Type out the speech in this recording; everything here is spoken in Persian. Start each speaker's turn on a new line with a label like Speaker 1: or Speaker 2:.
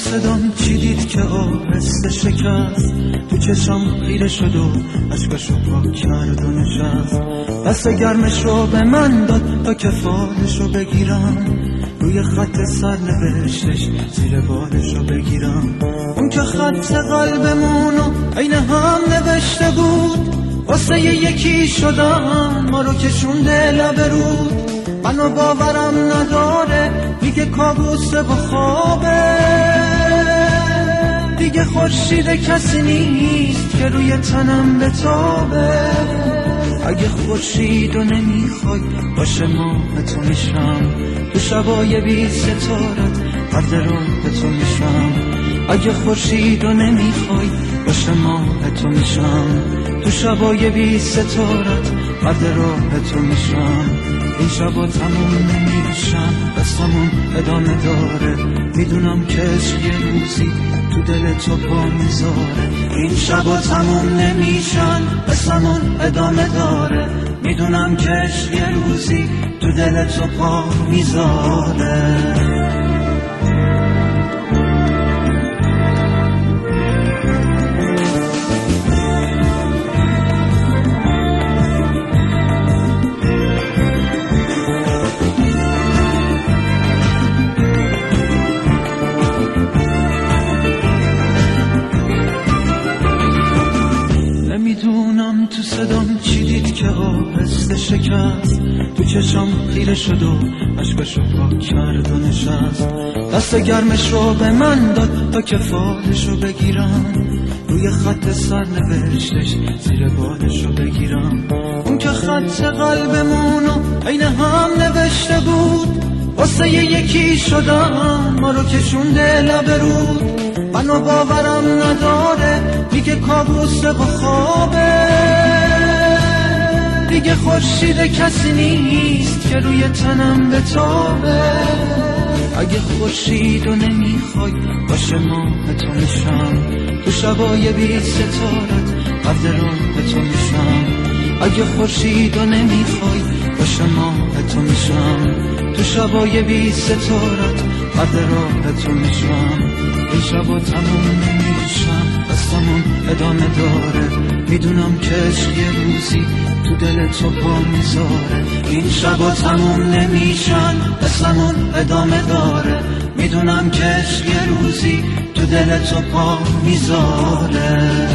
Speaker 1: صدام چی دید که آهسته شکست، تو چشم خیره شد و اشکاشو پاک کرد و نشست. دست گرمشو به من داد تا که فالشو بگیرم، روی خط سرنوشتش زیر بالشو بگیرم. اون که خط قلبمونو عین هم نوشته بود، واسه یکی شدم ما رو کشونده لب رود. منو باورم نداره، میگه کابوسه و خوابه، دیگه خورشید کسی نیست که روی تنم بتابه. اگه خورشیدو نمیخوای باشه ماه تو میشم، تو شبای بی ستارت قرد راه تو میشم. اگه خورشیدو نمیخوای باشه ماه تو میشم، تو شبای بی ستارت قرد راه تو میشم. این شبا تموم نمیشن، قصه‌مون ادامه داره، میدونم که عشق یه روزی تو دل تو پا میذاره. این شبا تموم نمیشن، قصه‌مون ادامه داره، میدونم که عشق یه روزی تو دل تو پا میذاره. نمیدونم تو صدام چی دید که آهسته شکست، تو چشم خیره شد و اشکاشو پاک کرد و نشست. دست گرمشو به من داد تا که فالشو بگیرم، روی خط سرنوشتش زیر بالشو بگیرم. اون که خط قلبمونو عین هم نوشته بود، واسه یکی شدم ما رو کشونده لب رود. منو باورم نداره، میگه کابوسه و خوابه، دیگه خورشید کسی نیست که روی تنم بتابه. اگه خورشیدو نمیخوای باشه ماه تو میشم، تو شبای بی ستارت قرد راه تو میشم. اگه خورشیدو نمیخوای باشه ماه تو میشم، تو شبای بی ستارت قرد راه تو میشم. این شبا تموم نمیشن، قصه‌مون ادامه داره، میدونم که عشق یه روزی تو دل تو پا میذاره. این شبا تموم نمیشن، قصه‌مون ادامه داره، میدونم که عشق یه روزی تو دل تو پا میذاره.